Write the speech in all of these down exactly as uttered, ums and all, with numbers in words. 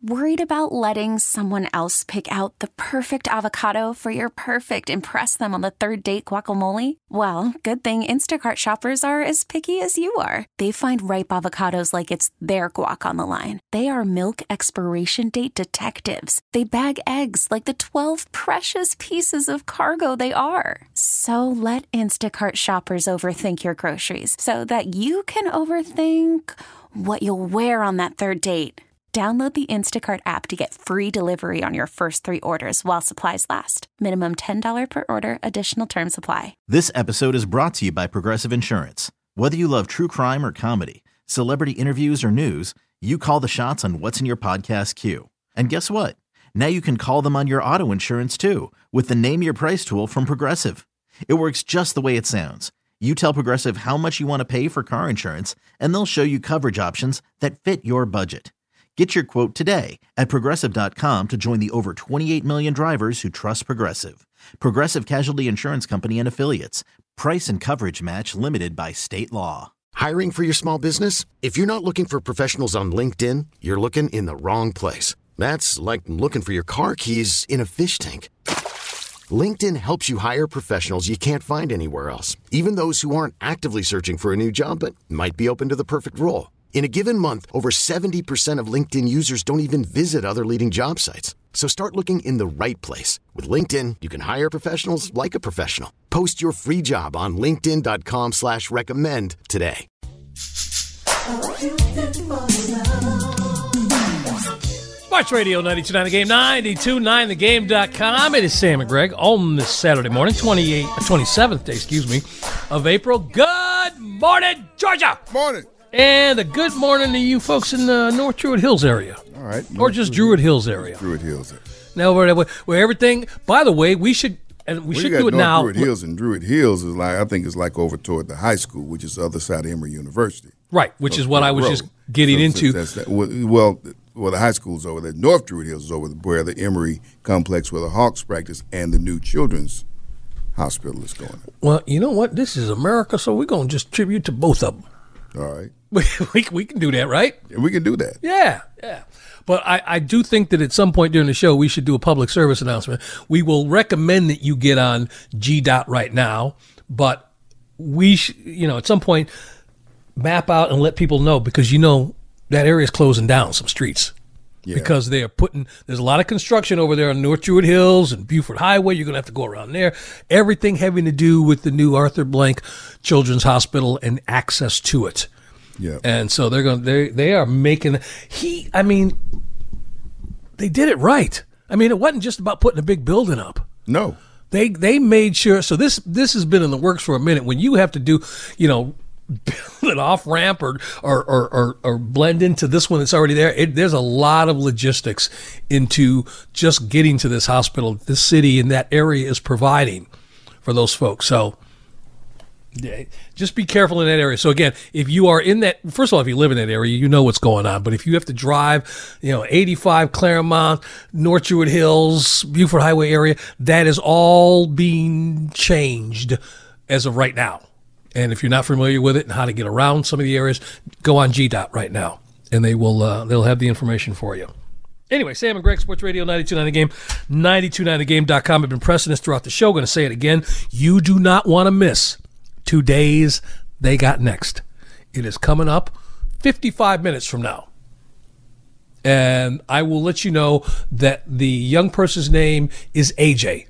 Worried about letting someone else pick out the perfect avocado for your perfect impress them on the third date guacamole? Well, good thing Instacart shoppers are as picky as you are. They find ripe avocados like it's their guac on the line. They are milk expiration date detectives. They bag eggs like the twelve precious pieces of cargo they are. So let Instacart shoppers overthink your groceries so that you can overthink what you'll wear on that third date. Download the Instacart app to get free delivery on your first three orders while supplies last. Minimum ten dollars per order. Additional terms apply. This episode is brought to you by Progressive Insurance. Whether you love true crime or comedy, celebrity interviews or news, you call the shots on what's in your podcast queue. And guess what? Now you can call them on your auto insurance too with the Name Your Price tool from Progressive. It works just the way it sounds. You tell Progressive how much you want to pay for car insurance, and they'll show you coverage options that fit your budget. Get your quote today at Progressive dot com to join the over twenty-eight million drivers who trust Progressive. Progressive Casualty Insurance Company and Affiliates. Price and coverage match limited by state law. Hiring for your small business? If you're not looking for professionals on LinkedIn, you're looking in the wrong place. That's like looking for your car keys in a fish tank. LinkedIn helps you hire professionals you can't find anywhere else, even those who aren't actively searching for a new job but might be open to the perfect role. In a given month, over seventy percent of LinkedIn users don't even visit other leading job sites. So start looking in the right place. With LinkedIn, you can hire professionals like a professional. Post your free job on linkedin dot com slash recommend today. Sports Radio ninety-two point nine The Game, ninety-two point nine the game dot com. It is Sam and Greg on this Saturday morning, twenty-eighth, twenty-seventh day, excuse me, of April. Good morning, Georgia! Morning. And a good morning to you folks in the North Druid Hills area. All right. Or just Druid Hills area. Druid Hills. Now, where, where everything, by the way, we should, and we well, should do do it North now. Druid Hills and Druid Hills is like, I think it's like over toward the high school, which is the other side of Emory University. Right, which so is what I was road. just getting so, into. So that's that, well, well, the high school is over there. North Druid Hills is over where the Emory complex where the Hawks practice and the new children's hospital is going. Well, you know what? This is America, so we're going to just tribute to both of them. All right. we, we can do that, right? Yeah, we can do that. Yeah, yeah. But I, I do think that at some point during the show, we should do a public service announcement. We will recommend that you get on G D O T right now, but we, sh- you know, at some point, map out and let people know because, you know, that area is closing down some streets. Yeah. Because they are putting, there's a lot of construction over there on North Druid Hills and Buford Highway. You're going to have to go around there. Everything having to do with the new Arthur Blank Children's Hospital and access to it. Yeah. And so they're going, they they are making, he, I mean, they did it right. I mean, it wasn't just about putting a big building up. No. They they made sure, so this this has been in the works for a minute. When you have to do, you know, build an off ramp or or, or or or blend into this one that's already there. It, there's a lot of logistics into just getting to this hospital. This city and that area is providing for those folks. So yeah, just be careful in that area. So again, if you are in that, first of all, if you live in that area, you know what's going on. But if you have to drive, you know, eighty-five Claremont, North Druid Hills, Buford Highway area, that is all being changed as of right now. And if you're not familiar with it and how to get around some of the areas, go on G D O T right now, and they will uh, they'll have the information for you. Anyway, Sam and Greg, Sports Radio ninety-two point nine The Game, ninety-two point nine the game dot com. I've been pressing this throughout the show. Going to say it again. You do not want to miss today's They Got Next. It is coming up fifty-five minutes from now. And I will let you know that the young person's name is A J.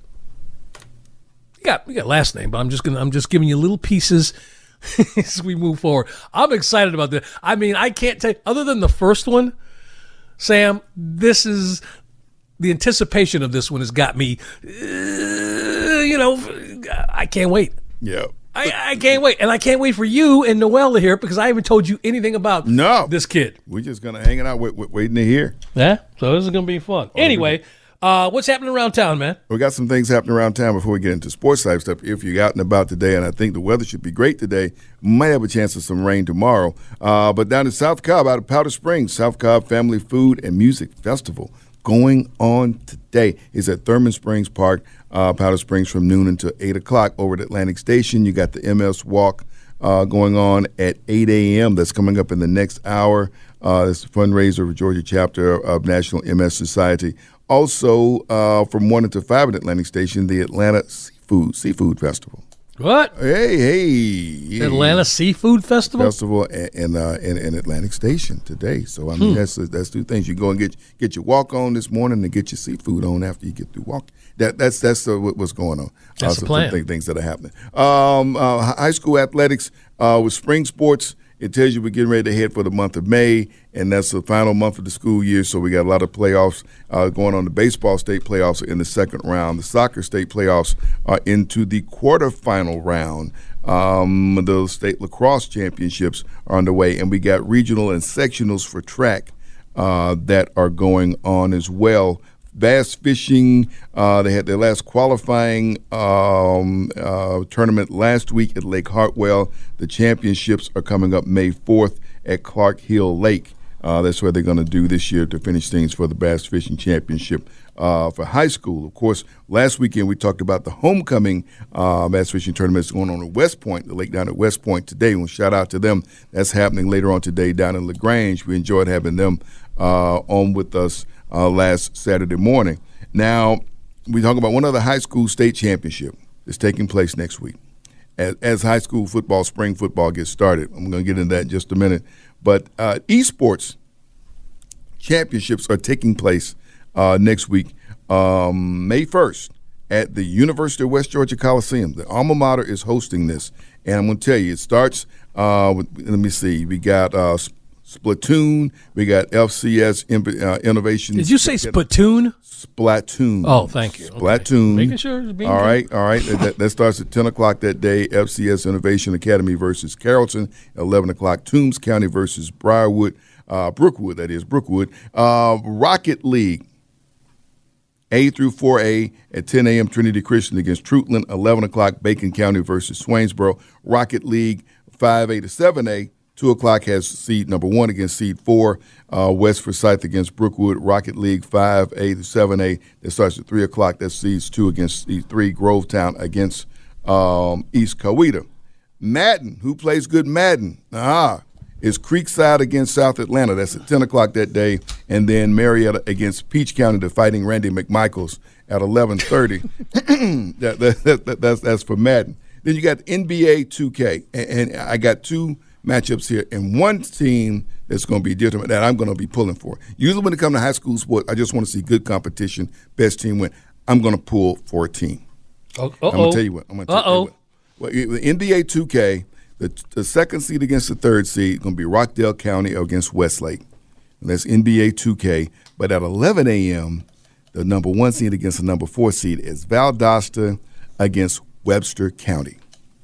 We got we got last name, but I'm just gonna I'm just giving you little pieces as we move forward. I'm excited about this. I mean, I can't take other than the first one, Sam. This is the anticipation of this one has got me. Uh, you know, I can't wait. Yeah. I, I can't wait. And I can't wait for you and Noelle to hear it because I haven't told you anything about no. this kid. We're just going to hang it out, wait, wait, waiting to hear. Yeah? So this is going to be fun. Oh, anyway, uh, what's happening around town, man? We got some things happening around town before we get into sports type stuff. If you're out and about today, and I think the weather should be great today, might have a chance of some rain tomorrow. Uh, but down in South Cobb, out of Powder Springs, South Cobb Family Food and Music Festival going on today is at Thurman Springs Park, uh, Powder Springs, from noon until eight o'clock. Over at Atlantic Station, you got the M S Walk uh, going on at eight a.m. That's coming up in the next hour. Uh, it's a fundraiser for Georgia chapter of National M S Society. Also, uh, from one to five at Atlantic Station, the Atlanta Seafood Seafood Festival. What? Hey, hey. Atlanta Seafood Festival? Festival in, uh, in, in Atlantic Station today. So, I mean, hmm. that's that's two things. You go and get get your walk on this morning and get your seafood on after you get through walk. That, that's that's uh, what's going on. That's uh, the plan. Th- things that are happening. Um, uh, high school athletics uh, with spring sports. It tells you we're getting ready to head for the month of May, and that's the final month of the school year, so we got a lot of playoffs uh, going on. The baseball state playoffs are in the second round. The soccer state playoffs are into the quarterfinal round. Um, the state lacrosse championships are underway, and we got regional and sectionals for track uh, that are going on as well. Bass fishing, uh, they had their last qualifying um, uh, tournament last week at Lake Hartwell. The championships are coming up May fourth at Clark Hill Lake. Uh, that's where they're going to do this year to finish things for the Bass Fishing Championship uh, for high school. Of course, last weekend we talked about the homecoming uh, Bass Fishing Tournament that's going on at West Point, the lake down at West Point today. We'll shout out to them. That's happening later on today down in LaGrange. We enjoyed having them uh, on with us Uh, last Saturday morning. Now, we talk about one other high school state championship that's taking place next week. As, as high school football, spring football gets started. I'm going to get into that in just a minute. But uh, esports championships are taking place uh, next week, um, May first, at the University of West Georgia Coliseum. The alma mater is hosting this. And I'm going to tell you, it starts uh, with, let me see, we got uh, Splatoon. We got F C S uh, Innovations. Did you say Splatoon? Splatoon. Oh, thank you. Splatoon. Okay. Making sure it's being all good. right, all right. that, that starts at ten o'clock that day. F C S Innovation Academy versus Carrollton. eleven o'clock. Toombs County versus Briarwood. Uh, Brookwood, that is, Brookwood. Uh, Rocket League. A through four A at ten a.m. Trinity Christian against Troutland. eleven o'clock. Bacon County versus Swainsboro. Rocket League five A to seven A. Two o'clock has seed number one against seed four. Uh, West Forsyth against Brookwood. Rocket League five A to seven A. That starts at three o'clock. That's seeds two against seed three. Grovetown against um, East Coweta. Madden, who plays good Madden? Ah, is Creekside against South Atlanta. That's at ten o'clock that day. And then Marietta against Peach County, the Fighting Randy McMichaels at eleven thirty. that, that, that, that's, that's for Madden. Then you got N B A two K. And, and I got two matchups here, and one team that's going to be different that I'm going to be pulling for. Usually when it comes to high school sports, I just want to see good competition, best team win. I'm going to pull for a team. Uh-oh. I'm going to tell you what. I'm going to tell Uh-oh. you what. Well, the N B A two K, the, the second seed against the third seed is going to be Rockdale County against Westlake. And that's N B A two K. But at eleven a.m., the number one seed against the number four seed is Valdosta against Webster County.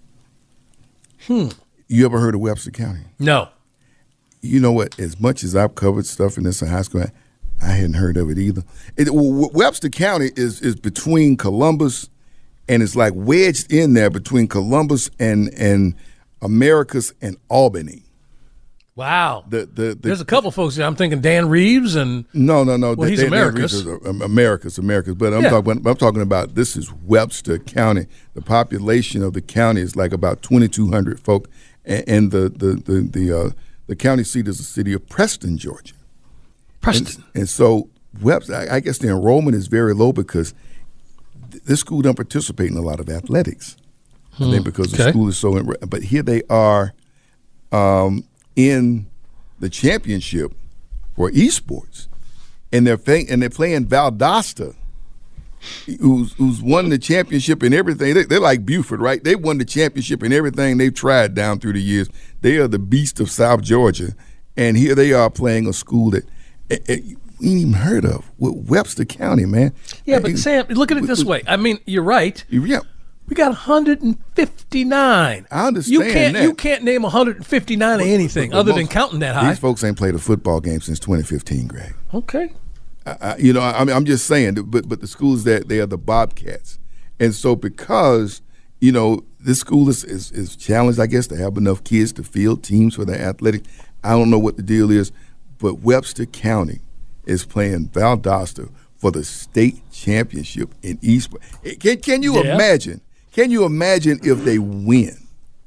Hmm. You ever heard of Webster County? No. You know what? As much as I've covered stuff in this in high school, I, I hadn't heard of it either. It, w- Webster County is is between Columbus, and it's like wedged in there between Columbus and and Americus and Albany. Wow. The, the, the, There's a couple folks there. I'm thinking Dan Reeves and no, no, no. Well, he's Dan, Americus. Dan Reeves is Americus, Americus. But I'm Yeah. talking. I'm talking about this is Webster County. The population of the county is like about twenty-two hundred folk. And the the the the, uh, the county seat is the city of Preston, Georgia. Preston. And, and so Webster, I, I guess the enrollment is very low because th- this school don't participate in a lot of athletics. Hmm. I think because Okay. the school is so. In, but here they are um, in the championship for esports, and they're playing, and they're playing Valdosta, who's who's won the championship in everything. They, they're like Buford, right? They won the championship in everything they've tried down through the years. They are the beast of South Georgia, and here they are playing a school that eh, eh, we ain't even heard of, Webster County, man. Yeah, but Sam, look at it this way. I mean, you're right. Yeah. We got one hundred fifty-nine. I understand you can't, that. You can't name one hundred fifty-nine of anything other than most, counting that high. These folks ain't played a football game since twenty fifteen, Greg. Okay. I, you know, I mean, I'm just saying, but but the schools that they are the Bobcats, and so because you know this school is, is is challenged, I guess, to have enough kids to field teams for their athletics. I don't know what the deal is, but Webster County is playing Valdosta for the state championship in East. Can can you Yeah. imagine? Can you imagine if they win?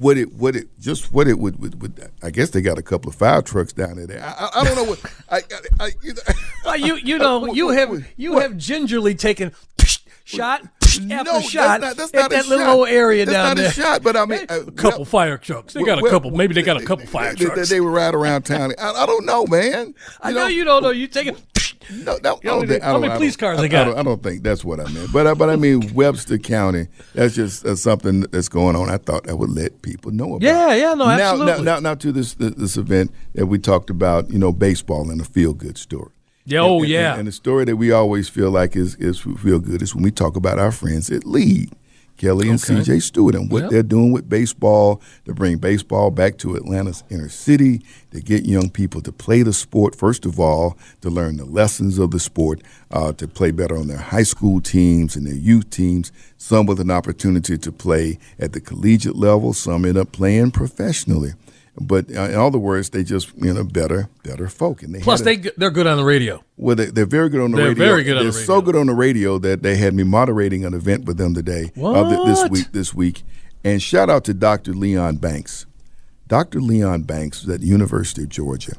what it what it just what it would, would, would I guess they got a couple of fire trucks down there. I, I, I don't know what I, I, I you know, well, you you know you have you what? have gingerly taken shot after no, shot that's not, that's at not that a little shot. old area that's down not there. A shot, but I mean, a uh, couple well, fire trucks. They got a well, couple. Maybe they got a couple fire they, trucks. They, they were right around town. I, I don't know, man. You I know, know you don't know. You taking. No, no, how many, think, how many police cars they got? I don't, I don't think that's what I meant. But, but I mean, Webster County, that's just uh, something that's going on. I thought I would let people know about. Yeah, yeah, no, now, absolutely. Now, now, now to this this event that we talked about, you know, baseball and a feel-good story. Yeah, oh, and, yeah. And, and the story that we always feel like is, is feel good is when we talk about our friends at Lead. Kelly and Okay. C J Stewart and what Yep. they're doing with baseball to bring baseball back to Atlanta's inner city, to get young people to play the sport, first of all, to learn the lessons of the sport, uh, to play better on their high school teams and their youth teams, some with an opportunity to play at the collegiate level, some end up playing professionally. But uh, in other words, they just, you know, better, better folk. And they Plus, had they a, they're good on the radio. well, they, they're very good on the They're radio. very good on they're the radio. so good on the radio that they had me moderating an event with them today, uh, th- this What? week. This week, and shout out to Doctor Leon Banks. Doctor Leon Banks was at the University of Georgia,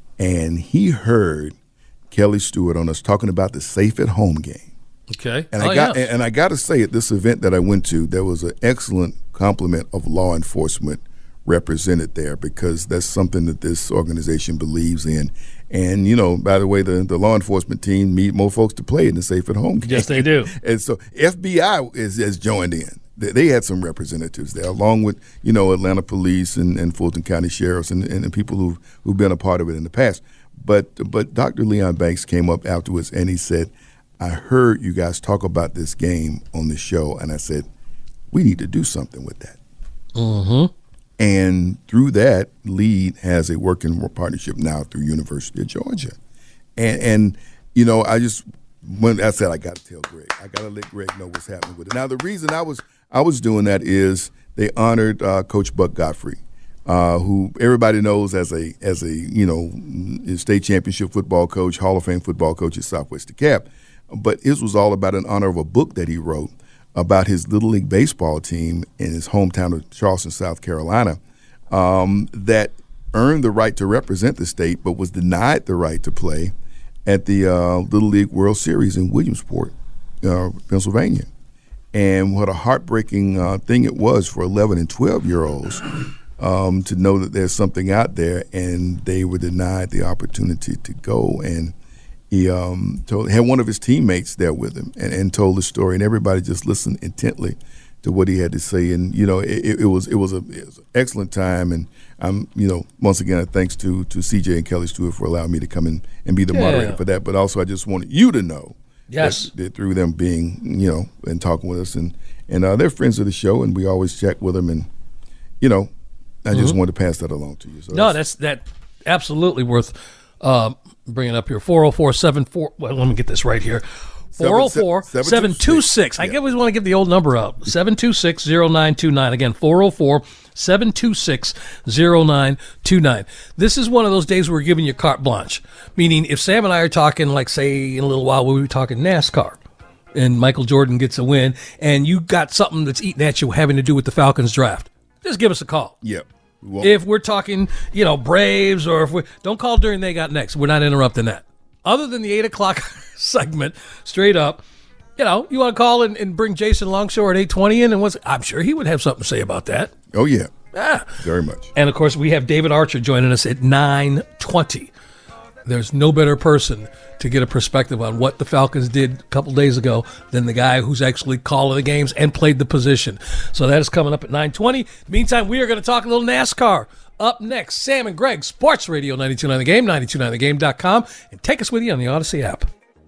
and he heard Kelly Stewart on us talking about the Safe at Home game. Okay. And oh, I got yeah. and I got to say, at this event that I went to, there was an excellent complement of law enforcement represented there, because that's something that this organization believes in. And, you know, by the way, the, the law enforcement team need more folks to play in the Safe at Home game. Yes, they do. And so F B I is, has joined in. They, they had some representatives there, along with, you know, Atlanta Police and, and Fulton County Sheriffs and, and, and people who've, who've been a part of it in the past. But, but Doctor Leon Banks came up afterwards and he said, I heard you guys talk about this game on the show, and I said, we need to do something with that. Mm-hmm. And through that, Lead has a working partnership now through University of Georgia. And, and you know, I just, when I said I got to tell Greg, I got to let Greg know what's happening with it. Now, the reason I was I was doing that is they honored uh, Coach Buck Godfrey, uh, who everybody knows as a as a you know state championship football coach, Hall of Fame football coach at Southwest DeKalb. But his was all about in honor of a book that he wrote about his Little League baseball team in his hometown of Charleston, South Carolina, um, that earned the right to represent the state but was denied the right to play at the uh, Little League World Series in Williamsport, uh, Pennsylvania. And what a heartbreaking uh, thing it was for eleven and twelve-year-olds um, to know that there's something out there, and they were denied the opportunity to go. And he um, told, had one of his teammates there with him and, and told the story, and everybody just listened intently to what he had to say. And, you know, it, it was it was, a, it was an excellent time. And, I'm, you know, once again, thanks to, to C J and Kelly Stewart for allowing me to come in and be the Yeah. moderator for that. But also I just wanted you to know Yes. that, that through them being, you know, and talking with us. And, and uh, they're friends of the show, and we always check with them. And, you know, I just wanted to pass that along to you. So No, that's that absolutely worth uh, bringing up here. four oh four seven four Well, let me get this right here. four oh four, seven two six I always want to give the old number out. seven two six, zero nine two nine Again, four oh four, seven two six, zero nine two nine This is one of those days where we're giving you carte blanche. Meaning, if Sam and I are talking, like, say, in a little while, we'll be talking NASCAR, and Michael Jordan gets a win, and you got something that's eating at you having to do with the Falcons draft, just give us a call. Yep. We won't- If we're talking, you know, Braves, or if we don't call during They Got Next, we're not interrupting that. Other than the eight o'clock segment, straight up, you know, you want to call and, and bring Jason Longshore at eight twenty in, and what's, I'm sure he would have something to say about that. Oh, yeah. Yeah. Very much. And of course, we have David Archer joining us at nine twenty There's no better person to get a perspective on what the Falcons did a couple days ago than the guy who's actually calling the games and played the position. So that is coming up at nine twenty Meantime, we are going to talk a little NASCAR. Up next, Sam and Greg, Sports Radio ninety-two point nine The Game, ninety-two point nine the game dot com, and take us with you on the Odyssey app.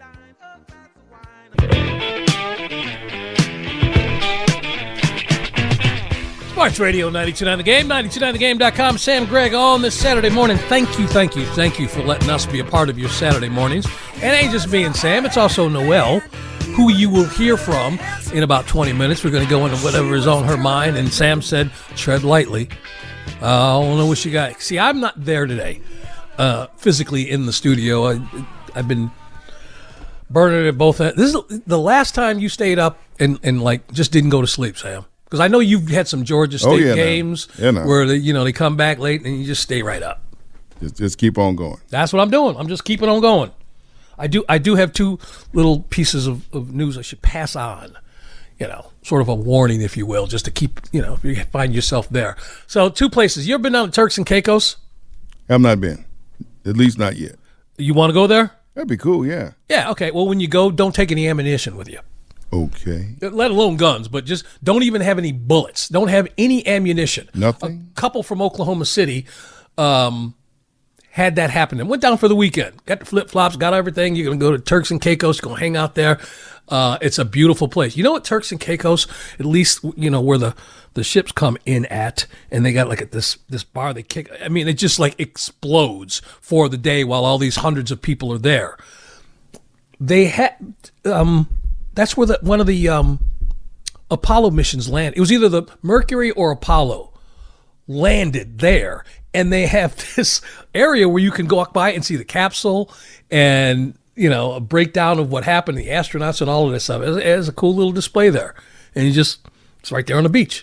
Sports Radio ninety-two point nine The Game, ninety-two point nine the game dot com. Sam, Greg, on this Saturday morning. Thank you, thank you, thank you for letting us be a part of your Saturday mornings. And it ain't just me and Sam, it's also Noelle, who you will hear from in about twenty minutes. We're going to go into whatever is on her mind, and Sam said, tread lightly. Uh, I don't know what you got. See, I'm not there today, uh, physically in the studio. I, I've been burning at both ends. This is the last time you stayed up and, and like just didn't go to sleep, Sam. Because I know you've had some Georgia State oh, yeah, games no. Yeah, no. where they, you know they come back late and you just stay right up. Just, just keep on going. That's what I'm doing. I'm just keeping on going. I do I do have two little pieces of, of news I should pass on. You know, sort of a warning, if you will, just to keep, you know, if you find yourself there. So two places. You ever been down to Turks and Caicos? I've not been. At least not yet. You want to go there? That'd be cool, yeah. Yeah, okay. Well, when you go, don't take any ammunition with you. Okay. Let alone guns, but just don't even have any bullets. Don't have any ammunition. Nothing? A couple from Oklahoma City um, had that happen and went down for the weekend. Got the flip-flops, got everything. You're going to go to Turks and Caicos. You're going to hang out there. Uh, it's a beautiful place. You know what Turks and Caicos, at least, you know, where the, the ships come in at, and they got like a, this this bar they kick. I mean, it just like explodes for the day while all these hundreds of people are there. They had... Um, That's where the, one of the um, Apollo missions landed. It was either the Mercury or Apollo landed there, and they have this area where you can walk by and see the capsule and, you know, a breakdown of what happened, the astronauts and all of this stuff. It has a cool little display there, and you just, it's right there on the beach.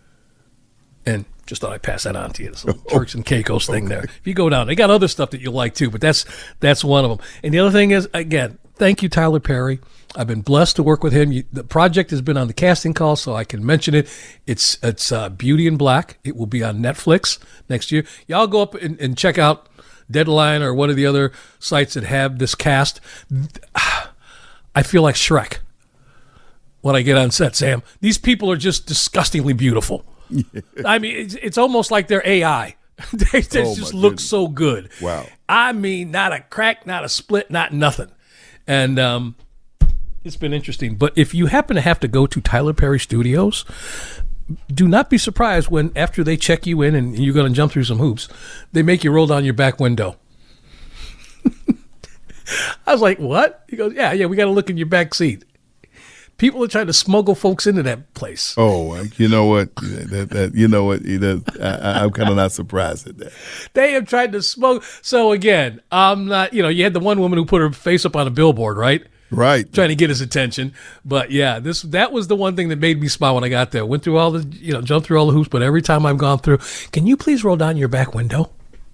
And just thought I'd pass that on to you. This little Turks and Caicos thing okay. there. If you go down, they got other stuff that you'll like too, but that's that's one of them. And the other thing is, again, thank you, Tyler Perry. I've been blessed to work with him. You, the project has been on the casting call, so I can mention it. It's it's uh, Beauty in Black. It will be on Netflix next year. Y'all go up and, and check out Deadline or one of the other sites that have this cast. I feel like Shrek when I get on set, Sam. These people are just disgustingly beautiful. Yeah. I mean, it's, it's almost like they're A I. they they oh, just look goodness. so good. Wow. I mean, not a crack, not a split, not nothing. And um, it's been interesting. But if you happen to have to go to Tyler Perry Studios, do not be surprised when after they check you in and you're going to jump through some hoops, they make you roll down your back window. I was like, what? He goes, yeah, yeah, we got to look in your back seat. People are trying to smuggle folks into that place. Oh, you know what? that, that, you know what? That, I, I'm kind of not surprised at that. They have tried to smoke. So again, I'm not. You know, you had the one woman who put her face up on a billboard, right? Right. Trying to get his attention. But yeah, this that was the one thing that made me smile when I got there. Went through all the, you know, jumped through all the hoops. But every time I've gone through, can you please roll down your back window?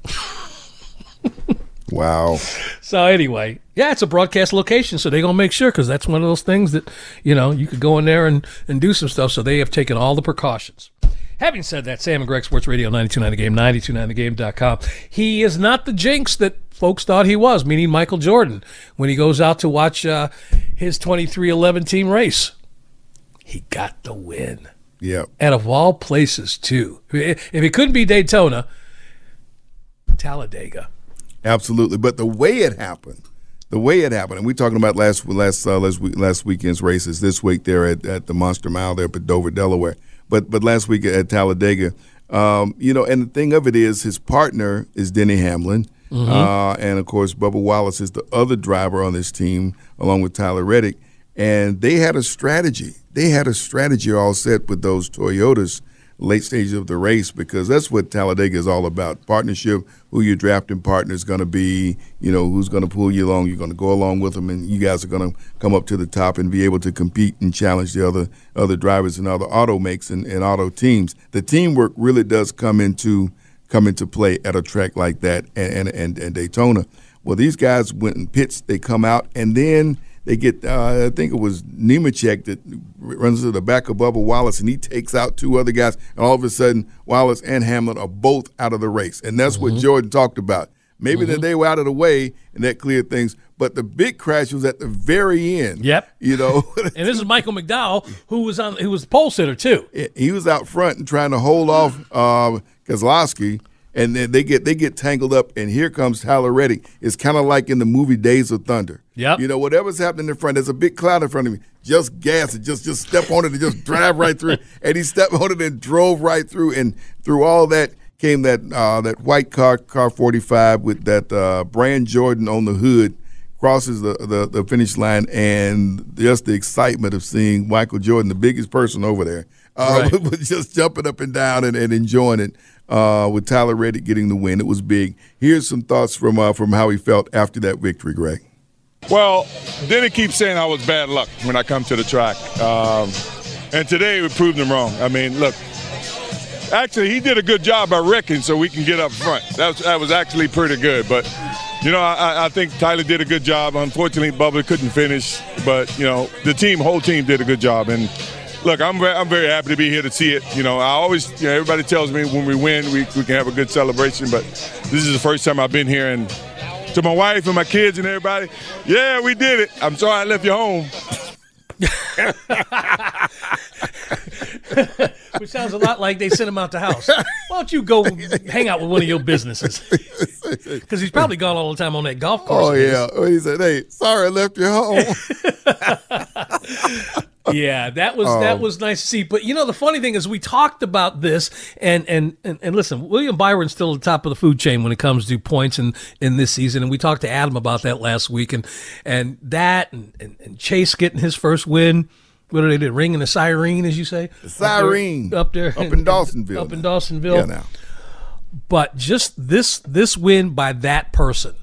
Wow. So anyway, yeah, it's a broadcast location, so they're going to make sure, because that's one of those things that, you know, you could go in there and, and do some stuff, so they have taken all the precautions. Having said that, Sam and Greg, Sports Radio ninety-two point nine The Game, ninety-two point nine the game dot com. He is not the jinx that folks thought he was, meaning Michael Jordan, when he goes out to watch uh, his twenty-three eleven team race. He got the win. Yeah. And of all places, too. If it couldn't be Daytona, Talladega. Absolutely, but the way it happened, the way it happened, and we're talking about last last uh, last week, last weekend's races this week there at, at the Monster Mile there at Dover, Delaware. But but last week at Talladega, um, you know, and the thing of it is, his partner is Denny Hamlin, mm-hmm. uh, and of course Bubba Wallace is the other driver on this team, along with Tyler Reddick, and they had a strategy. They had a strategy all set with those Toyotas late stages of the race, because that's what Talladega is all about. Partnership, who your drafting partner is going to be, you know, who's going to pull you along. You're going to go along with them, and you guys are going to come up to the top and be able to compete and challenge the other other drivers and other auto makes and, and auto teams. The teamwork really does come into come into play at a track like that and, and, and Daytona. Well, these guys went in pits, they come out, and then they get, uh, I think it was Nemechek that runs to the back of Bubba Wallace, and he takes out two other guys. And all of a sudden, Wallace and Hamlin are both out of the race. And that's mm-hmm. what Jordan talked about. Maybe mm-hmm. that they were out of the way, and that cleared things. But the big crash was at the very end. Yep. You know. And this is Michael McDowell, who was on, who was the pole sitter, too. He was out front and trying to hold off uh, Keselowski. And then they get they get tangled up, and here comes Tyler Reddick. It's kind of like in the movie Days of Thunder. Yep. You know, whatever's happening in front, there's a big cloud in front of me. Just gas it, just just step on it and just drive right through. And he stepped on it and drove right through. And through all that came that uh, that white car, car forty-five with that uh, brand Jordan on the hood, crosses the, the, the finish line, and just the excitement of seeing Michael Jordan, the biggest person over there, uh, right. was just jumping up and down and, and enjoying it. Uh, with Tyler Reddick getting the win. It was big. Here's some thoughts from uh, from how he felt after that victory, Greg. Well, Denny keeps saying I was bad luck when I come to the track. Um, And today we proved him wrong. I mean, look, actually he did a good job by wrecking so we can get up front. That was, that was actually pretty good. But, you know, I, I think Tyler did a good job. Unfortunately, Bubba couldn't finish. But, you know, the team, whole team did a good job. And, look, I'm very, I'm very happy to be here to see it. You know, I always, you know, everybody tells me when we win, we, we can have a good celebration. But this is the first time I've been here. And to my wife and my kids and everybody, yeah, we did it. I'm sorry I left you home. Which sounds a lot like they sent him out the house. Why don't you go hang out with one of your businesses? Because he's probably gone all the time on that golf course. Oh, yeah. Oh, he said, hey, sorry I left you home. Yeah, that was um, that was nice to see. But, you know, the funny thing is we talked about this, and and, and, and listen, William Byron's still at the top of the food chain when it comes to points in, in this season, and we talked to Adam about that last week, and and that, and, and, and Chase getting his first win. What do they do? Ringing the siren, as you say? The siren. Up there. Up, there, up in Dawsonville. Up in Dawsonville. Yeah, now. But just this this win by that person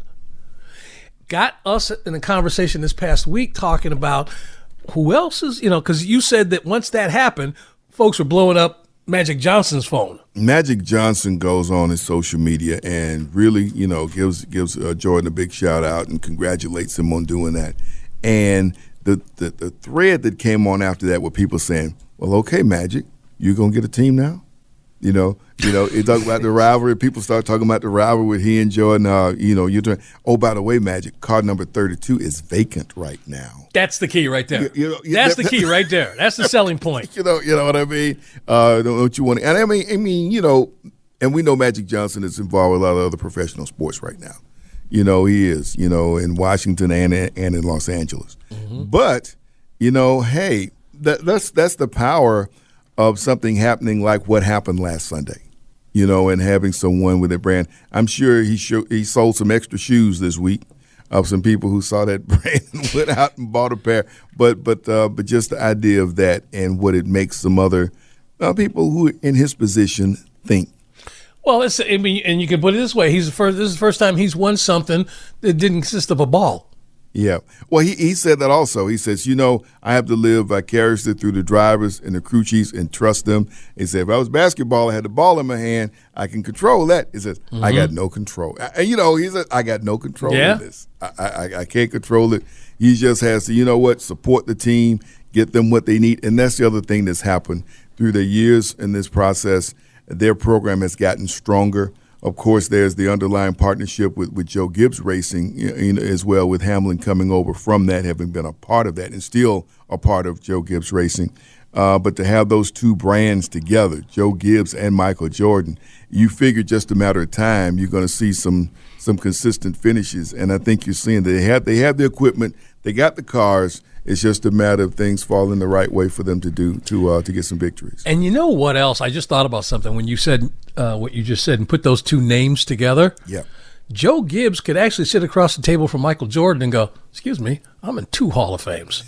got us in a conversation this past week talking about who else is, you know, because you said that once that happened, folks were blowing up Magic Johnson's phone. Magic Johnson goes on his social media and really, you know, gives gives uh, Jordan a big shout out and congratulates him on doing that. And the, the, the thread that came on after that were people saying, well, okay, Magic, you going to get a team now? You know, you know, it talk about the rivalry. People start talking about the rivalry with he and Jordan. Uh, you know, you're doing. Oh, by the way, Magic, card number thirty-two is vacant right now. That's the key right there. You, you know, That's that, the key right there. That's the selling point. You know, you know what I mean. Uh, don't, don't you want to? And I mean, I mean, you know, and we know Magic Johnson is involved with a lot of other professional sports right now. You know, he is. You know, in Washington and and in Los Angeles. Mm-hmm. But you know, hey, that, that's that's the power of something happening like what happened last Sunday, you know, and having someone with a brand. I'm sure he sh- he sold some extra shoes this week of some people who saw that brand and went out and bought a pair. But but uh, but just the idea of that and what it makes some other uh, people who are in his position think. Well, it's, I mean, and you can put it this way: he's the first. This is the first time he's won something that didn't consist of a ball. Yeah. Well, he, he said that also. He says, you know, I have to live vicariously through the drivers and the crew chiefs and trust them. He said, if I was basketball, I had the ball in my hand, I can control that. He says, mm-hmm. I got no control. And, you know, he said, I got no control yeah. of this. I, I, I can't control it. He just has to, you know what, support the team, get them what they need. And that's the other thing that's happened through the years in this process. Their program has gotten stronger. Of course, there's the underlying partnership with, with Joe Gibbs Racing, you know, as well, with Hamlin coming over from that, having been a part of that and still a part of Joe Gibbs Racing. Uh, but to have those two brands together, Joe Gibbs and Michael Jordan, you figure just a matter of time you're going to see some some consistent finishes. And I think you're seeing that they have they have the equipment, they got the cars. It's just a matter of things falling the right way for them to do to uh, to get some victories. And you know what else? I just thought about something when you said uh, what you just said and put those two names together. Yeah. Joe Gibbs could actually sit across the table from Michael Jordan and go, excuse me, I'm in two Hall of Fames.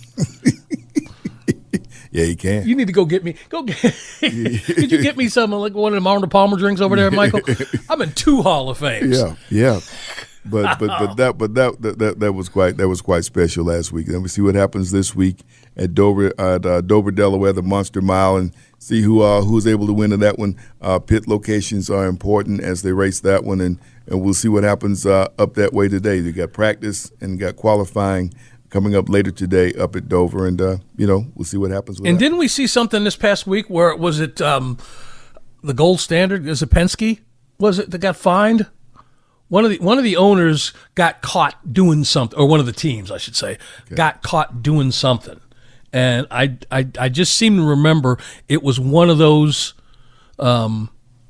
Yeah, he can. You need to go get me. Go get. Could you get me some like one of them Arnold Palmer drinks over there, Michael? I'm in two Hall of Fames. Yeah, yeah. But but but that but that, that that that was quite that was quite special last week. And we see what happens this week at Dover at uh, Dover, Delaware, the Monster Mile, and see who uh, who's able to win in that one. Uh, pit locations are important as they race that one, and, and we'll see what happens uh, up that way today. They got practice and got qualifying coming up later today up at Dover, and uh, you know we'll see what happens with and that. Didn't we see something this past week where was it um, the gold standard? Is it Penske? Was it that got fined? One of the one of the owners got caught doing something, or one of the teams, I should say, okay. got caught doing something, and I, I I just seem to remember it was one of those. Um,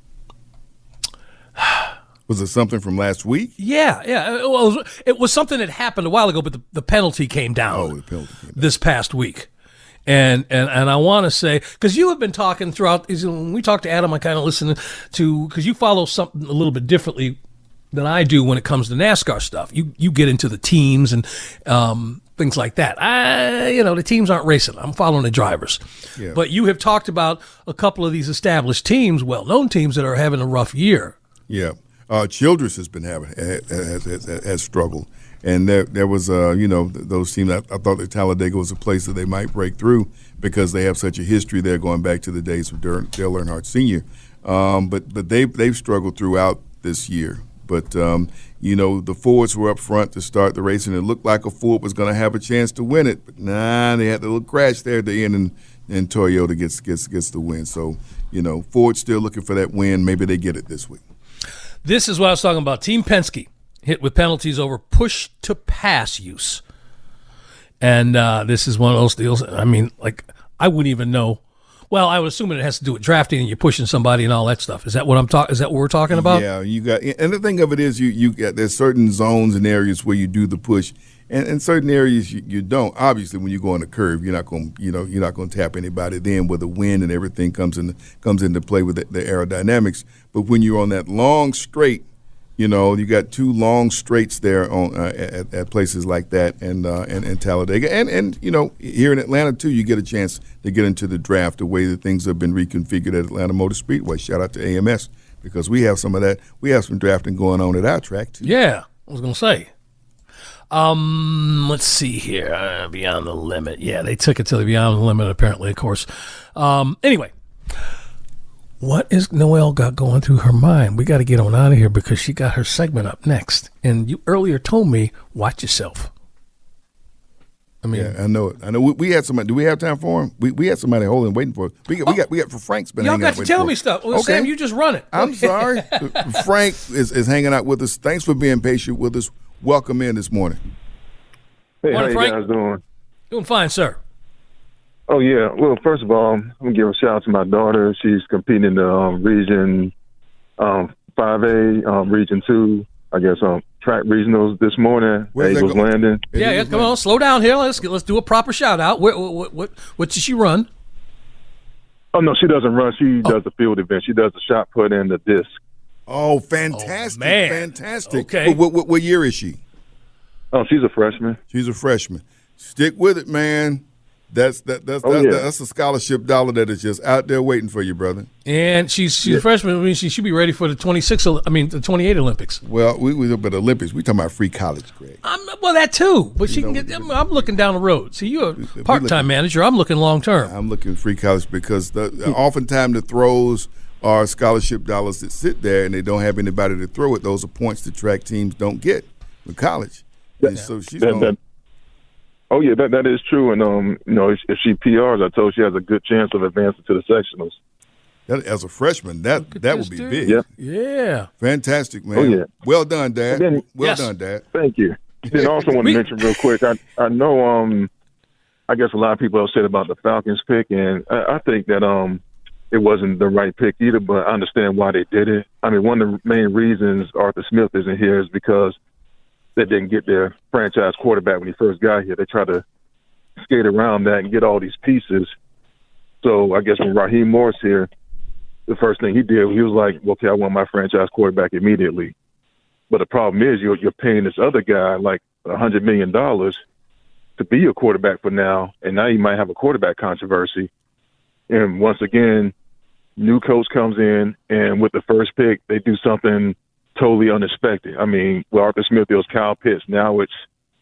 was it something from last week? Yeah, yeah. It was, it was something that happened a while ago, but the, the penalty came down. Oh, the penalty came down this past week. And and and I want to say, because you have been talking throughout, when we talked to Adam, I kind of listened to, because you follow something a little bit differently than I do when it comes to NASCAR stuff. You you get into the teams and um, things like that. I, you know, the teams aren't racing. I'm following the drivers. Yeah. But you have talked about a couple of these established teams, well-known teams that are having a rough year. Yeah. Uh, Childress has been having has, has, has struggled And there, there was, uh, you know, th- those teams. I, I thought that Talladega was a place that they might break through because they have such a history there, going back to the days of Dale Earnhardt Senior Um, but but they they've struggled throughout this year. But um, you know, the Fords were up front to start the race, and it looked like a Ford was going to have a chance to win it. But nah, they had a little crash there at the end, and, and Toyota gets gets gets the win. So you know, Ford's still looking for that win. Maybe they get it this week. This is what I was talking about. Team Penske hit with penalties over push-to-pass use. And uh, this is one of those deals. I mean, like, I wouldn't even know. Well, I would assume it has to do with drafting and you're pushing somebody and all that stuff. Is that what I'm talking? Is that what we're talking about? Yeah, you got. And the thing of it is, you you got there's certain zones and areas where you do the push, and in certain areas you, you don't. Obviously, when you go on a curve, you're not going, you know, you're not going to tap anybody then, where the wind and everything comes in comes into play with the, the aerodynamics. But when you're on that long straight, you know, you got two long straights there on uh, at, at places like that, and, uh, and and Talladega, and and you know, here in Atlanta too, you get a chance to get into the draft the way that things have been reconfigured at Atlanta Motor Speedway. Shout out to A M S, because we have some of that. We have some drafting going on at our track too. Yeah, I was gonna say. Um, let's see here. Uh, beyond the limit. Yeah, they took it to the beyond the limit. Apparently, of course. Um, anyway. What is Noelle got going through her mind? We got to get on out of here because she got her segment up next. And you earlier told me, watch yourself. I mean, yeah, I know it. I know we, we had somebody. Do we have time for him? We we had somebody holding, waiting for us. We got, oh, we got we got for Frank's been. Y'all hanging got out to tell for me us. stuff. Well, okay. Sam, you just run it. I'm sorry. Frank is, is hanging out with us. Thanks for being patient with us. Welcome in this morning. Hey, Morning, how Frank. you guys doing? Doing fine, sir. Oh, yeah. Well, first of all, I'm going to give a shout out to my daughter. She's competing in the um, Region um, five A, um, Region two, I guess, um, track regionals this morning. Where's Eagles that go- Landing. Yeah, yeah. Come on, slow down here. Let's get, let's do a proper shout out. What what what what did she run? Oh, no, she doesn't run. She oh. does the field event. She does the shot put and the disc. Oh, fantastic. Oh, man. Fantastic. Okay. What, what, what year is she? Oh, she's a freshman. She's a freshman. Stick with it, man. That's that, that's oh, that's, yeah. that's a scholarship dollar that is just out there waiting for you, brother. And she's she's yeah. a freshman. I mean, she should be ready for the twenty-six. I mean, the twenty-eight Olympics. Well, we we up at Olympics. We talking about free college, Greg. I'm, well, that too. But You she know, can get. I'm, I'm looking down the road. See, you're a we part-time looking- manager. I'm looking long term. I'm looking free college because the, oftentimes the throws are scholarship dollars that sit there and they don't have anybody to throw it. Those are points the track teams don't get with college. And so she's That- going. that- Oh, yeah, that that is true. And, um, you know, if, if she P Rs, I told she has a good chance of advancing to the sectionals. That, as a freshman, that that would this be dude. big. Yeah. Yeah. Fantastic, man. Oh, yeah. Well done, Dad. Then- well Yes. done, Dad. Thank you. Then also want to We- mention real quick, I I know um I guess a lot of people have said about the Falcons pick, and I, I think that um it wasn't the right pick either, but I understand why they did it. I mean, one of the main reasons Arthur Smith isn't here is because they didn't get their franchise quarterback when he first got here. They tried to skate around that and get all these pieces. So I guess when Raheem Morris here, the first thing he did, he was like, okay, I want my franchise quarterback immediately. But the problem is you're, you're paying this other guy like one hundred million dollars to be a quarterback for now, and now you might have a quarterback controversy. And once again, new coach comes in, and with the first pick, they do something totally unexpected. I mean, with Arthur Smith, it was Kyle Pitts. Now it's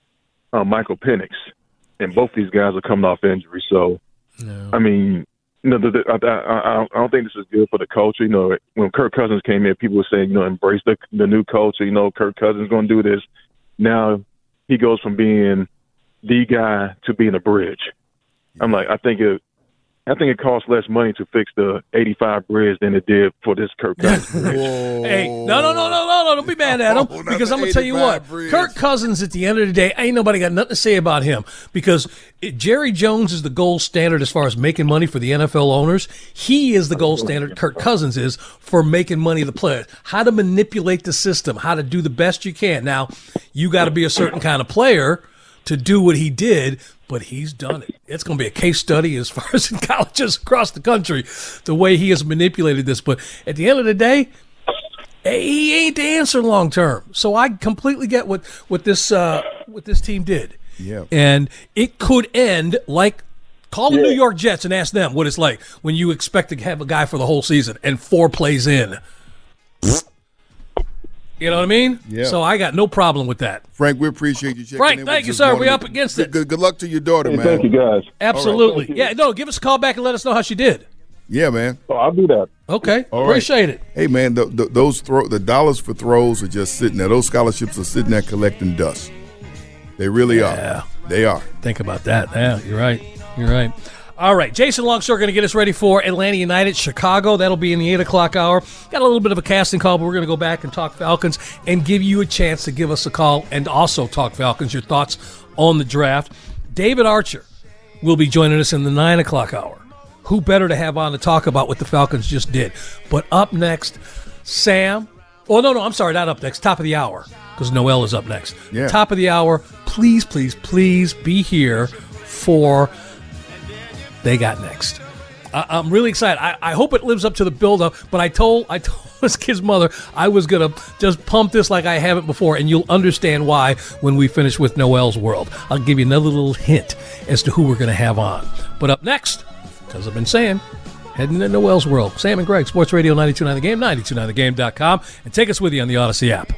uh, Michael Penix. And both these guys are coming off injury. So, No. I mean, you know, the, the, I, I, I don't think this is good for the culture. You know, when Kirk Cousins came in, people were saying, you know, embrace the, the new culture. You know, Kirk Cousins is going to do this. Now he goes from being the guy to being a bridge. I'm like, I think it, I think it costs less money to fix the eighty-five bridge than it did for this Kirk Cousins bridge. Hey, no, no, no, no, no, no! Don't be mad at him, No, not because the I'm gonna tell you what, eighty-five bridge. Kirk Cousins. At the end of the day, ain't nobody got nothing to say about him, because it, Jerry Jones is the gold standard as far as making money for the N F L owners. He is the gold standard. Kirk Cousins is for making money the players. How to manipulate the system, how to do the best you can. Now, you got to be a certain kind of player to do what he did, but he's done it. It's going to be a case study as far as in colleges across the country, the way he has manipulated this. But at the end of the day, he ain't the answer long term. So I completely get what what this uh, what this team did. Yeah. And it could end like, call the Yeah. New York Jets and ask them what it's like when you expect to have a guy for the whole season and four plays in. You know what I mean? Yeah. So I got no problem with that. Frank, we appreciate you checking Frank, in. thank with you, us sir. this We morning. up against good, it. Good, good luck to your daughter, Hey, man. thank you, guys. Absolutely. Thank you. Yeah, no, give us a call back and let us know how she did. Yeah, man. Oh, I'll do that. Okay. All right. Appreciate it. Hey, man, the, the, those throw, the dollars for throws are just sitting there. Those scholarships are sitting there collecting dust. They really Yeah. are. They are. Think about that. Yeah, you're right. You're right. All right, Jason Longshore going to get us ready for Atlanta United, Chicago. That'll be in the eight o'clock hour. Got a little bit of a casting call, but we're going to go back and talk Falcons and give you a chance to give us a call and also talk Falcons, your thoughts on the draft. David Archer will be joining us in the nine o'clock hour. Who better to have on to talk about what the Falcons just did? But up next, Sam. Oh, no, no, I'm sorry, not up next. Top of the hour, because Noel is up next. Yeah. Top of the hour, please, please, please be here for They Got Next. I, I'm really excited. I, I hope it lives up to the build-up, but I told I told this kid's mother I was going to just pump this like I haven't before, and you'll understand why when we finish with Noel's World. I'll give you another little hint as to who we're going to have on. But up next, as I've been saying, heading into Noel's World. Sam and Greg, Sports Radio ninety-two point nine The Game, ninety-two point nine the game dot com, and take us with you on the Odyssey app.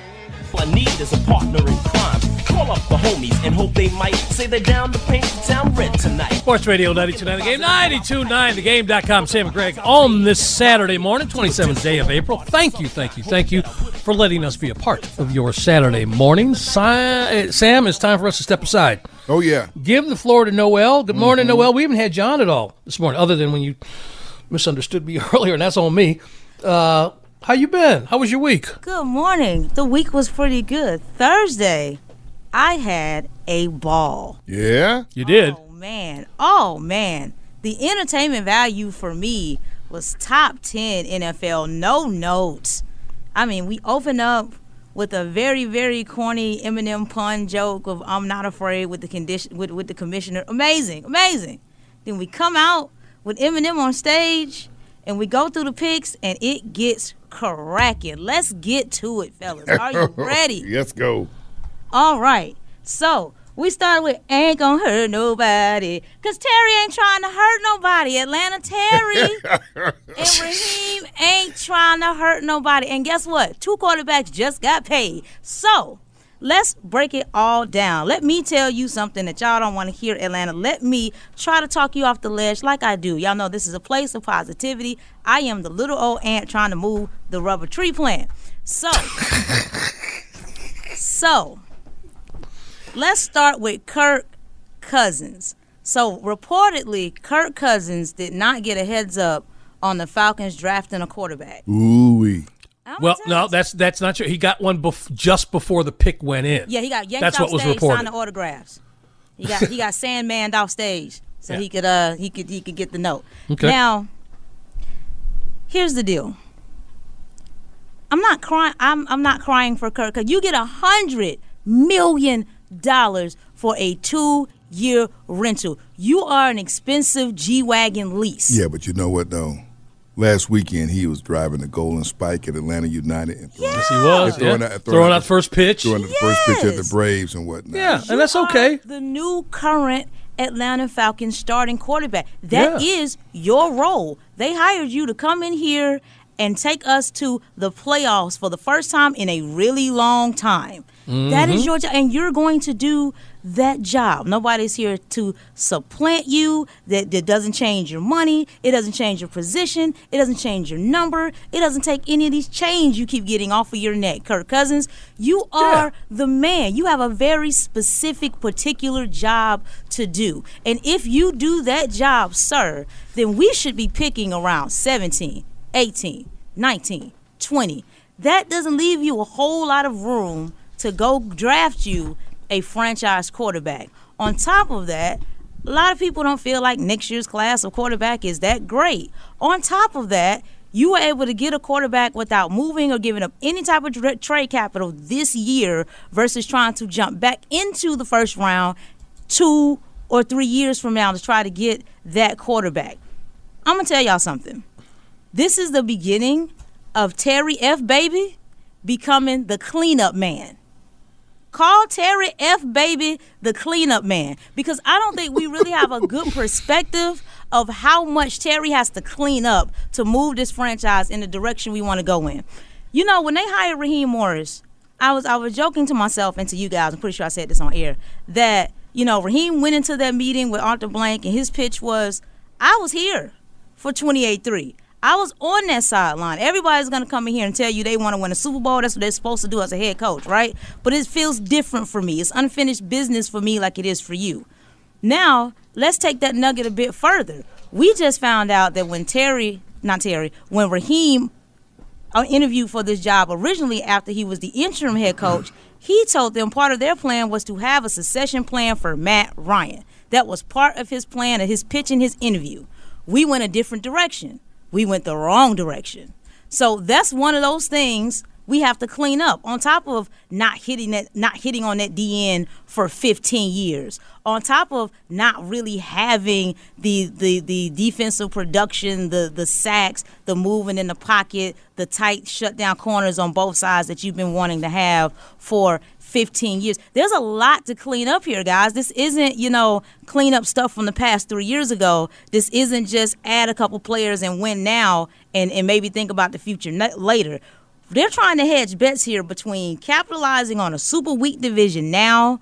I need is a partner in crime. Call up the homies and hope they might say they're down to paint the town red tonight. Sports Radio ninety-two point nine The Game, ninety-two point nine the game dot com. Sam and Greg on this Saturday morning, twenty-seventh day of April. Thank you, thank you, thank you for letting us be a part of your Saturday morning. Si- Sam, it's time for us to step aside. Oh, yeah. Give the floor to Noel. Good morning, Mm-hmm. Noel. We haven't had John at all this morning, other than when you misunderstood me earlier, and that's on me. Uh, how you been? How was your week? Good morning. The week was pretty good. Thursday, I had a ball. Yeah? You did. Oh, man. Oh, man. The entertainment value for me was top ten N F L. No notes. I mean, we opened up with a very, very corny Eminem pun joke of I'm not afraid with the condition with, with the commissioner. Amazing. Amazing. Then we come out with Eminem on stage, and we go through the picks, and it gets cracking. Let's get to it, fellas. Are you ready? Let's go. All right. So we started with ain't gonna hurt nobody, because Terry ain't trying to hurt nobody. Atlanta Terry and Raheem ain't trying to hurt nobody. And guess what? Two quarterbacks just got paid. So let's break it all down. Let me tell you something that y'all don't want to hear, Atlanta. Let me try to talk you off the ledge like I do. Y'all know this is a place of positivity. I am the little old ant trying to move the rubber tree plant. So, so let's start with Kirk Cousins. So reportedly, Kirk Cousins did not get a heads up on the Falcons drafting a quarterback. Ooh-wee. I'm Well, telling no, you. that's that's not true. He got one bef- just before the pick went in. Yeah, he got yanked That's off what was stage, reported. signed the autographs. He got he got sandmaned off stage so Yeah. he could uh he could he could get the note. Okay. Now, here's the deal. I'm not crying. I'm I'm not crying for Kirk. 'Cause you get a hundred million dollars for a two-year rental. You are an expensive G-Wagon lease. Yeah, but you know what, though? Last weekend, he was driving the Golden Spike at Atlanta United. And throwing, Yes, he was. and throwing yeah. out- throwing throwing out out the- first pitch. throwing the first pitch at the Yes. Braves and whatnot. Yeah, You and that's are okay. The new current Atlanta Falcons starting quarterback. That Yeah. is your role. They hired you to come in here and take us to the playoffs for the first time in a really long time. That is your job, and you're going to do that job. Nobody's here to supplant you. That, that doesn't change your money. It doesn't change your position. It doesn't change your number. It doesn't take any of these chains you keep getting off of your neck. Kirk Cousins, you are the man. You have a very specific, particular job to do. And if you do that job, sir, then we should be picking around seventeen, eighteen, nineteen, twenty. That doesn't leave you a whole lot of room to go draft you a franchise quarterback. On top of that, a lot of people don't feel like next year's class of quarterback is that great. On top of that, you were able to get a quarterback without moving or giving up any type of tra- trade capital this year versus trying to jump back into the first round two or three years from now to try to get that quarterback. I'm going to tell y'all something. This is the beginning of Terry F. Baby becoming the cleanup man. Call Terry F. Baby the cleanup man, because I don't think we really have a good perspective of how much Terry has to clean up to move this franchise in the direction we want to go in. You know, when they hired Raheem Morris, I was I was joking to myself and to you guys, I'm pretty sure I said this on air, that, you know, Raheem went into that meeting with Arthur Blank and his pitch was, I was here for twenty-eight three. I was on that sideline. Everybody's going to come in here and tell you they want to win a Super Bowl. That's what they're supposed to do as a head coach, right? But it feels different for me. It's unfinished business for me like it is for you. Now, let's take that nugget a bit further. We just found out that when Terry, not Terry, when Raheem uh, interviewed for this job originally after he was the interim head coach, he told them part of their plan was to have a succession plan for Matt Ryan. That was part of his plan, of his pitch in his interview. We went a different direction. We went the wrong direction. So that's one of those things we have to clean up. On top of not hitting that, not hitting on that D N for fifteen years. On top of not really having the the the defensive production, the the sacks, the moving in the pocket, the tight shutdown corners on both sides that you've been wanting to have for fifteen years. There's a lot to clean up here, guys. This isn't, you know, clean up stuff from the past three years ago. This isn't just add a couple players and win now and, and maybe think about the future later. They're trying to hedge bets here between capitalizing on a super weak division now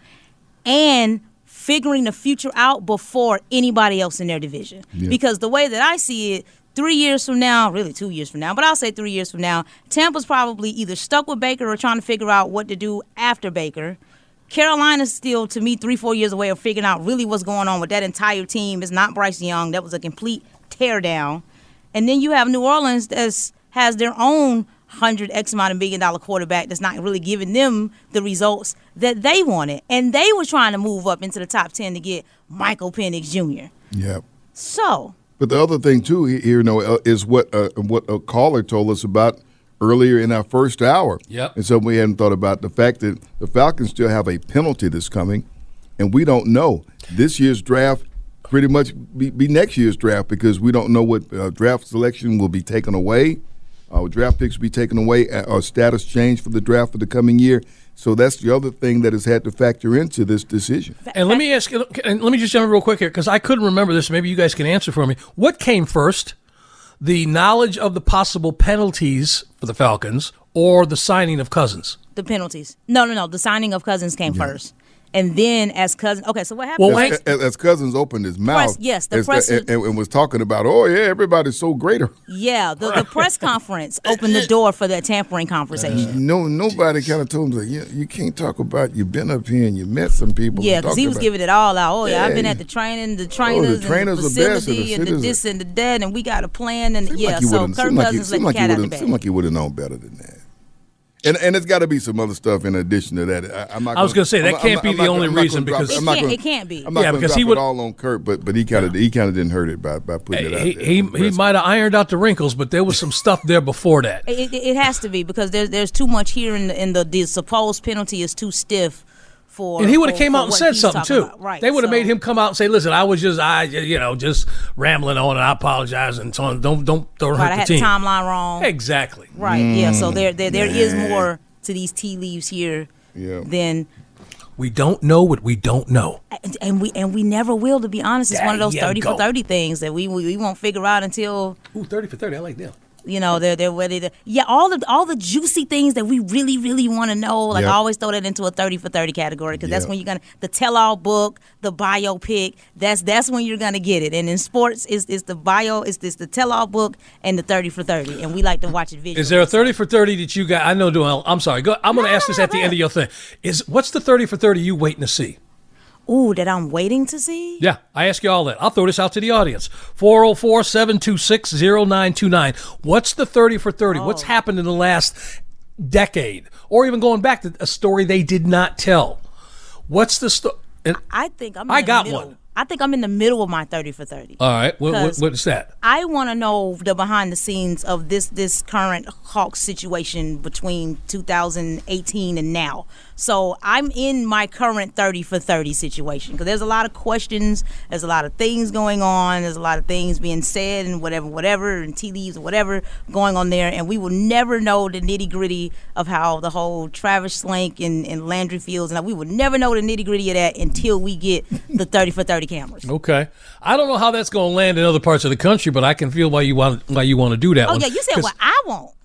and figuring the future out before anybody else in their division. Yeah. Because the way that I see it, three years from now, really two years from now, but I'll say three years from now, Tampa's probably either stuck with Baker or trying to figure out what to do after Baker. Carolina's still, to me, three, four years away of figuring out really what's going on with that entire team. It's not Bryce Young. That was a complete teardown. And then you have New Orleans that has their own hundred X amount of million dollar quarterback that's not really giving them the results that they wanted. And they were trying to move up into the top ten to get Michael Penix Junior Yeah. So. But the other thing, too, here, you know, uh, is what uh, what a caller told us about earlier in our first hour. Yep. And so we hadn't thought about the fact that the Falcons still have a penalty that's coming, and we don't know. This year's draft pretty much be, be next year's draft because we don't know what uh, draft selection will be taken away. Uh, draft picks will be taken away or status change for the draft for the coming year. So that's the other thing that has had to factor into this decision. And let me ask you, and let me just jump in real quick here because I couldn't remember this. Maybe you guys can answer for me. What came first, the knowledge of the possible penalties for the Falcons or the signing of Cousins? The penalties. No, no, no. The signing of Cousins came yeah. first. And then as Cousins, okay, so what happened? Well, as, as, as Cousins opened his mouth, press, yes, the as, press, and, and was talking about, oh yeah, everybody's so great. Yeah, the, the press conference opened the door for that tampering conversation. Uh, no, nobody kind of told him like, yeah, you can't talk about you've been up here and you met some people. Yeah, because he was about, giving it all out. Oh yeah, yeah, I've been at the training, the trainers, oh, the trainers and the facility, the and the this and the that, and we got a plan, and yeah, like so Kirk like Cousins let the like cat out the bag. Seemed like he would have known better than that. And and it's got to be some other stuff in addition to that. I, I'm not I was going to say that I'm, can't I'm, be I'm the only reason drop, because it, I'm not can't, gonna, it can't be. I'm not yeah, going to drop he would, it all on Kurt, but but he kind of he kind of didn't hurt it by by putting it out he, there. He he might have ironed out the wrinkles, but there was some stuff there before that. It, it, it has to be because there's there's too much here, in the, in the the supposed penalty is too stiff. For, and he would have for, came for out and said something too. About. Right. They would have so. made him come out and say, "Listen, I was just, I, you know, just rambling on, and I apologize, and so on. Don't, don't, don't right, hurt I the had team." the timeline wrong. Exactly. Right. Mm, yeah. So there, there, there man. is more to these tea leaves here yeah. than we don't know what we don't know, and, and we and we never will. To be honest, it's there one of those thirty go. for thirty things that we, we we won't figure out until. Ooh, thirty for thirty. I like that. You know, they're they're ready to yeah, all the all the juicy things that we really, really want to know. Like yep. I always throw that into a thirty for thirty category because yep. that's when you're gonna the tell all book, the biopic, that's that's when you're gonna get it. And in sports it's it's the bio, it's this the tell all book and the thirty for thirty. And we like to watch it visually. Is there a thirty for thirty that you got? I know Duell, I'm sorry, go I'm gonna no, ask this at the end of your thing. Is what's the thirty for thirty you waiting to see? Ooh, that I'm waiting to see? Yeah, I ask you all that. I'll throw this out to the audience. four oh four, seven two six, oh nine two nine. What's the thirty for thirty? Oh. What's happened in the last decade? Or even going back to a story they did not tell. What's the story? I think I'm in I the got middle. one. I think I'm in the middle of my thirty for thirty. All right. What, what, what is that? I want to know the behind the scenes of this this current Hawks situation between two thousand eighteen and now. So I'm in my current thirty for thirty situation because there's a lot of questions. There's a lot of things going on. There's a lot of things being said and whatever, whatever, and tea leaves or whatever going on there. And we will never know the nitty gritty of how the whole Travis Slink and, and Landry Fields, and we will never know the nitty gritty of that until we get the thirty for thirty cameras. Okay. I don't know how that's going to land in other parts of the country, but I can feel why you want why you want to do that oh, one. yeah, you said what I want.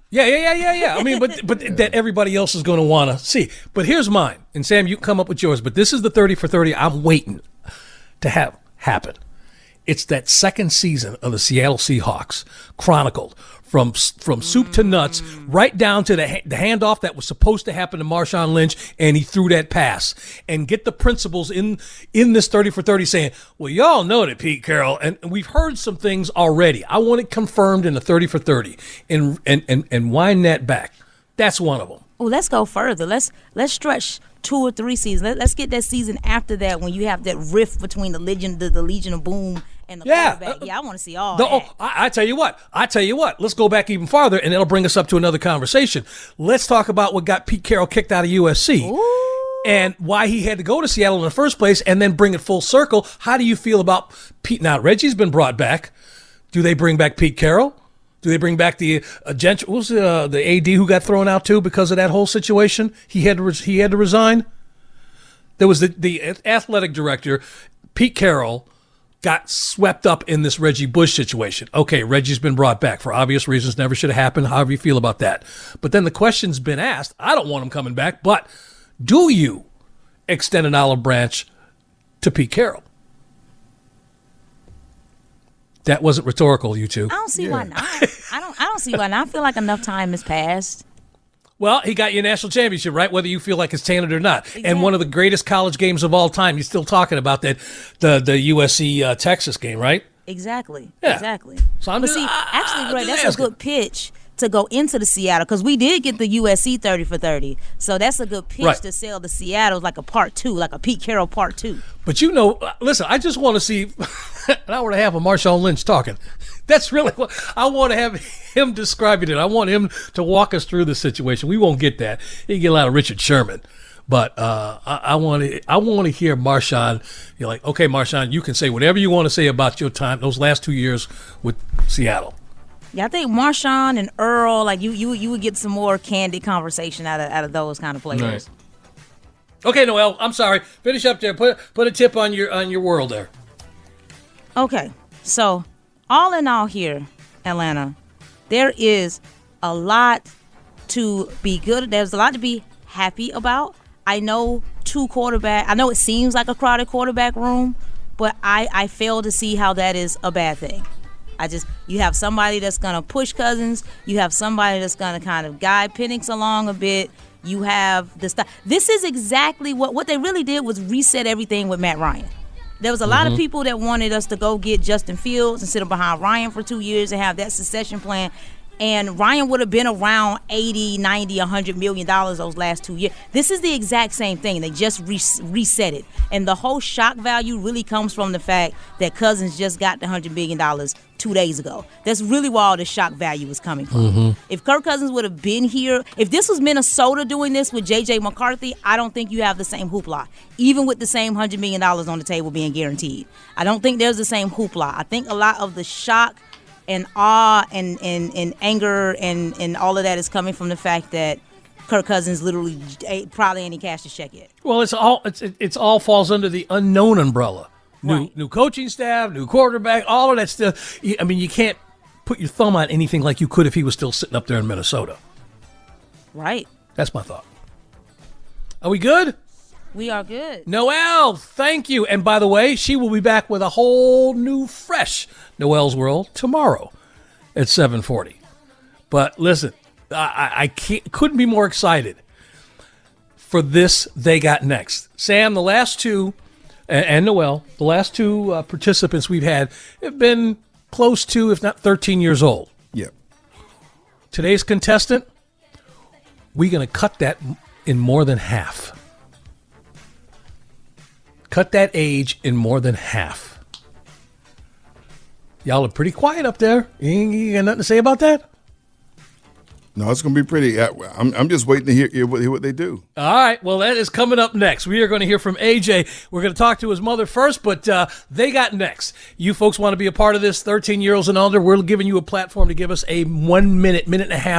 Yeah, yeah, yeah, yeah, yeah. I mean, but but yeah. that everybody else is going to want to see. But here's mine. And Sam, you come up with yours. But this is the thirty for thirty I'm waiting to have happen. It's that second season of the Seattle Seahawks chronicled from from soup to nuts, right down to the, the handoff that was supposed to happen to Marshawn Lynch, and he threw that pass. And get the principals in in this thirty for thirty saying, well, y'all know that Pete Carroll, and we've heard some things already. I want it confirmed in the thirty for thirty and and and, and wind that back. That's one of them. Well, let's go further. Let's let's stretch two or three seasons. Let, let's get that season after that when you have that rift between the Legion, the, the Legion of Boom and the yeah. quarterback. Yeah, I want to see all the, that. Oh, I, I tell you what. I tell you what. Let's go back even farther, and it'll bring us up to another conversation. Let's talk about what got Pete Carroll kicked out of U S C. Ooh. And why he had to go to Seattle in the first place and then bring it full circle. How do you feel about Pete? Now, Reggie's been brought back. Do they bring back Pete Carroll? Do they bring back the uh, gent- what was uh, the A D who got thrown out too because of that whole situation? He had to re- he had to resign. There was the, the athletic director, Pete Carroll, got swept up in this Reggie Bush situation. Okay, Reggie's been brought back for obvious reasons. Never should have happened. However you feel about that. But then the question's been asked. I don't want him coming back, but do you extend an olive branch to Pete Carroll? That wasn't rhetorical, you two. I don't see Yeah. why not. I don't. I don't see why not. I feel like enough time has passed. Well, he got you a national championship, right? Whether you feel like it's tainted or not. Exactly. And one of the greatest college games of all time. You're still talking about that, the the U S C uh, Texas game, right? Exactly. Yeah. Exactly. So I'm but just- see, I- actually, I'm Greg, just that's a asking. good pitch to go into the Seattle because we did get the U S C thirty for thirty. So that's a good pitch Right. to sell the Seattle like a part two, like a Pete Carroll part two. But you know, listen, I just want to see an hour and a half of Marshawn Lynch talking. That's really what I want to have him describing it. I want him to walk us through the situation. We won't get that. You can get a lot of Richard Sherman. But uh, I, I want to I want to hear Marshawn. You're like, okay, Marshawn, you can say whatever you want to say about your time, those last two years with Seattle. Yeah, I think Marshawn and Earl, like you, you, you would get some more candid conversation out of out of those kind of players. Right. Okay, Noel, I'm sorry. Finish up there. Put put a tip on your on your world there. Okay, so all in all here, Atlanta, there is a lot to be good. There's a lot to be happy about. I know two quarterback. I know it seems like a crowded quarterback room, but I, I fail to see how that is a bad thing. I just, you have somebody that's going to push Cousins. You have somebody that's going to kind of guide Penix along a bit. You have the stuff. This is exactly what, what they really did was reset everything with Matt Ryan. There was a lot Mm-hmm. of people that wanted us to go get Justin Fields and sit behind Ryan for two years and have that succession plan. And Ryan would have been around eighty, ninety, one hundred million dollars those last two years. This is the exact same thing. They just re- reset it. And the whole shock value really comes from the fact that Cousins just got the one hundred million dollars two days ago. That's really where all the shock value is coming from. Mm-hmm. If Kirk Cousins would have been here, if this was Minnesota doing this with J J McCarthy, I don't think you have the same hoopla, even with the same one hundred million dollars on the table being guaranteed. I don't think there's the same hoopla. I think a lot of the shock and awe and, and, and anger and, and all of that is coming from the fact that Kirk Cousins literally ain't, probably ain't cashed his check yet. Well, it's all it's it, it's all falls under the unknown umbrella. New Right. new coaching staff, new quarterback, all of that stuff. You- I mean, you can't put your thumb on anything like you could if he was still sitting up there in Minnesota. Right. That's my thought. Are we good? We are good. Noelle, thank you. And by the way, she will be back with a whole new, fresh Noelle's World tomorrow at seven forty. But listen, I, I, I can't, couldn't be more excited for this They Got Next. Sam, the last two, and, and Noelle, the last two uh, participants we've had have been close to, if not thirteen years old. Yeah. Today's contestant, we're going to cut that in more than half. Cut that age in more than half. Y'all are pretty quiet up there. You ain't you got nothing to say about that? No, it's going to be pretty. I'm, I'm just waiting to hear, hear, what, hear what they do. All right. Well, that is coming up next. We are going to hear from A J. We're going to talk to his mother first, but uh, They Got Next. You folks want to be a part of this, thirteen-year-olds and older, we're giving you a platform to give us a one-minute, minute and a half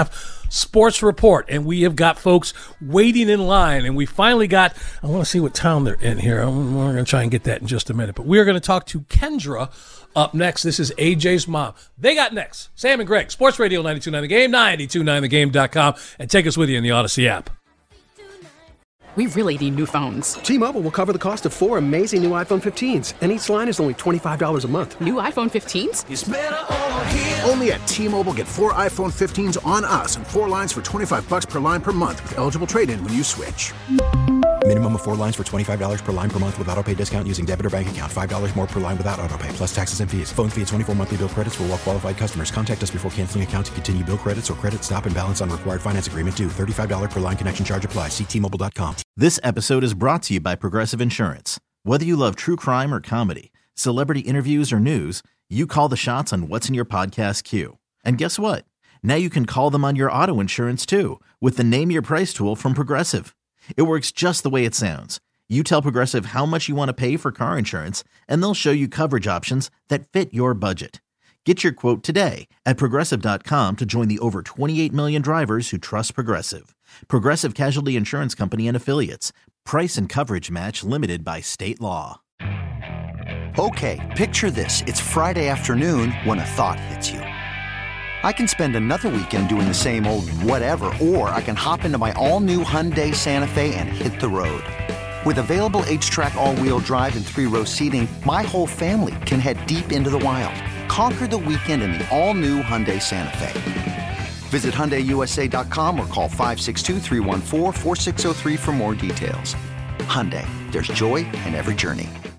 Sports Report, and we have got folks waiting in line, and we finally got, I want to see what town they're in here. I'm, we're going to try and get that in just a minute, but we're going to talk to Kendra up next. This is A J's mom. They got next. Sam and Greg, Sports Radio ninety-two point nine The Game, ninety-two point nine the game dot com, and take us with you in the Odyssey app. We really need new phones. T-Mobile will cover the cost of four amazing new iPhone fifteens, and each line is only twenty-five dollars a month. New iPhone fifteens? It's better over here. Only at T-Mobile, get four iPhone fifteens on us and four lines for twenty-five bucks per line per month with eligible trade-in when you switch. Minimum of four lines for twenty-five dollars per line per month with autopay discount using debit or bank account. five dollars more per line without autopay, plus taxes and fees. Phone fee at twenty-four monthly bill credits for well-qualified customers. Contact us before canceling account to continue bill credits or credit stop and balance on required finance agreement due. thirty-five dollars per line connection charge applies. See T Mobile dot com. This episode is brought to you by Progressive Insurance. Whether you love true crime or comedy, celebrity interviews or news, you call the shots on what's in your podcast queue. And guess what? Now you can call them on your auto insurance too with the Name Your Price tool from Progressive. It works just the way it sounds. You tell Progressive how much you want to pay for car insurance, and they'll show you coverage options that fit your budget. Get your quote today at Progressive dot com to join the over twenty-eight million drivers who trust Progressive. Progressive Casualty Insurance Company and Affiliates. Price and coverage match limited by state law. Okay, picture this. It's Friday afternoon when a thought hits you. I can spend another weekend doing the same old whatever, or I can hop into my all-new Hyundai Santa Fe and hit the road. With available H-Track all-wheel drive and three-row seating, my whole family can head deep into the wild. Conquer the weekend in the all-new Hyundai Santa Fe. Visit Hyundai U S A dot com or call five six two, three one four, four six zero three for more details. Hyundai, there's joy in every journey.